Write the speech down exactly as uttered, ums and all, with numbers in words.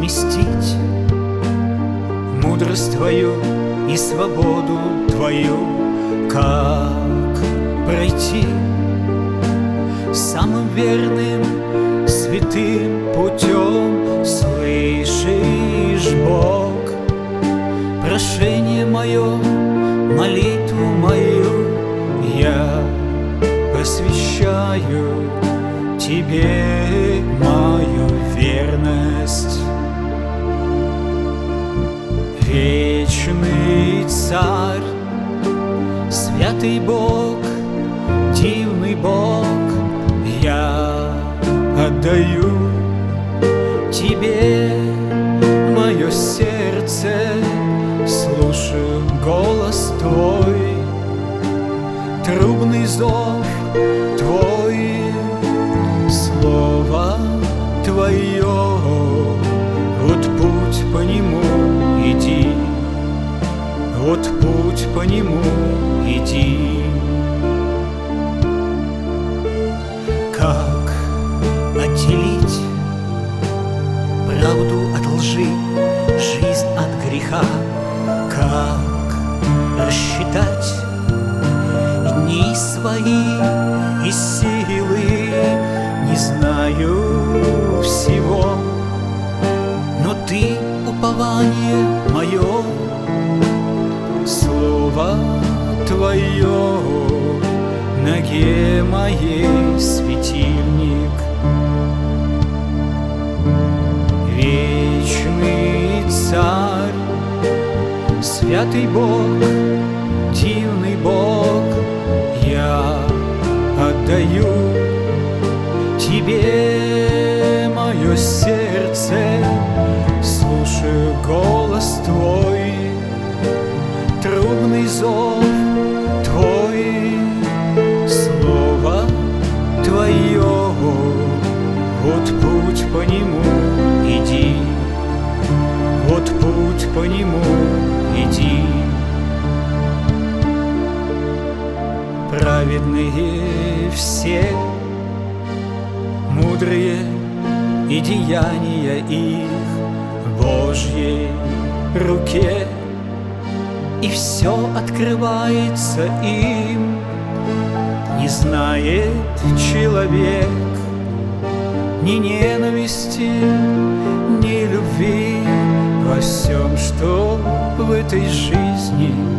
совместить мудрость Твою и свободу Твою? Как пройти самым верным, святым путем? Слышишь, Бог, прошение мое, молитву мою я посвящаю Тебе мою верность. Вечный Царь, святый Бог, дивный Бог, я отдаю Тебе мое сердце, слушаю голос Твой, трубный зов Твой, слово Твое. Вот путь по нему иди, вот путь по нему иди. Как отделить правду от лжи, жизнь от греха? Как рассчитать дни свои и силы? Не знаю всего, но Ты упование мое, слово Твое ноге моей светильник. Вечный Царь, святый Бог, дивный Бог, я отдаю Тебе мое сердце, слушаю голос Твой, трубный зов Твой, слово Твое. Вот путь по нему иди, вот путь по нему иди. Праведные все, мудрые и деяния их в Божьей руке, и все открывается им. Не знает человек ни ненависти, ни любви во всем, что в этой жизни